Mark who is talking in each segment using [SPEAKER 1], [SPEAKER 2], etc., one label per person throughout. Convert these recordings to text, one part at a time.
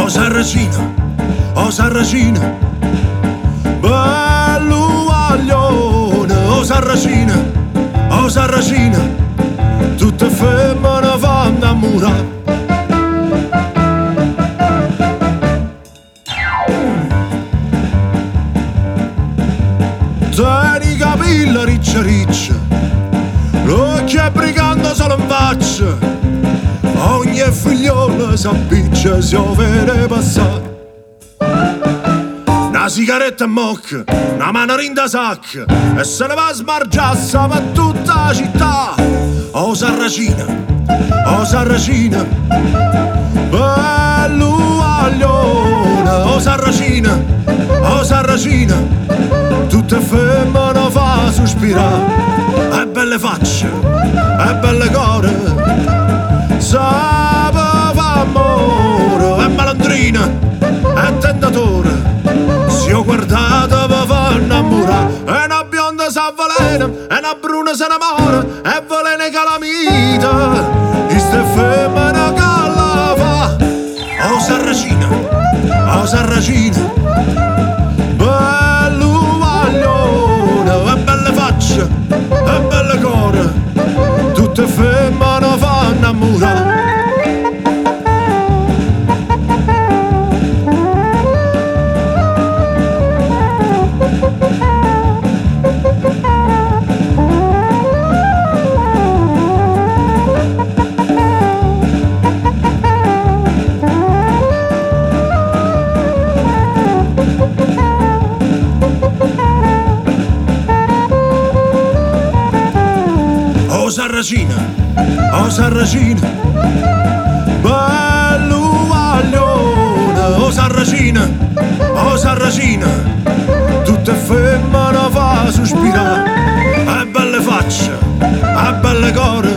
[SPEAKER 1] Oh Sarracina, oh Sarracina, bello guaglione. Oh Sarracina, oh Sarracina, tutte femmine vanno innamorare. Tieni i capelli riccia riccia, l'occhio è brigando solo in faccia, ogni figliolo s'appiccia si vede passare. Una sigaretta in mocca, una mano in da sacca, e se ne va a smargiassa per tutta la città. Oh Sarracina, oh Sarracina, bello guaglione. Oh Sarracina, oh Sarracina, tutte femmine fa sospirare. E belle facce, e belle core, sapeva amore, e malandrina, e tentatore. Se ho guardato vi fa innamorare. E una bionda s'avvelena, e una bruna se innamora, e velena calamita, e ste femmine che la fa. Oh Sarracina, oh Sarracina, bello guaglione, e belle facce, e belle core, tutte femmine fa innamorare. Oh Sarracina, oh Sarracina, bello guaglione. Oh Sarracina, oh Sarracina, tutte femmine fa sospirare. E belle facce, e belle core,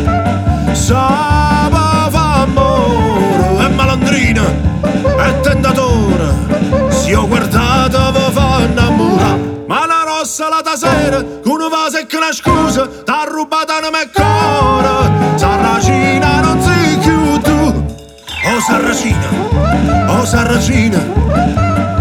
[SPEAKER 1] sapeva amore, e malandrina, e tentatore. Se ho guardato vi fa innamorare. Ma la rossa la tasera, con una vase che una scusa, t'ha rubata una mia cuore. Sarracina non sei più tu. Oh Sarracina, oh Sarracina,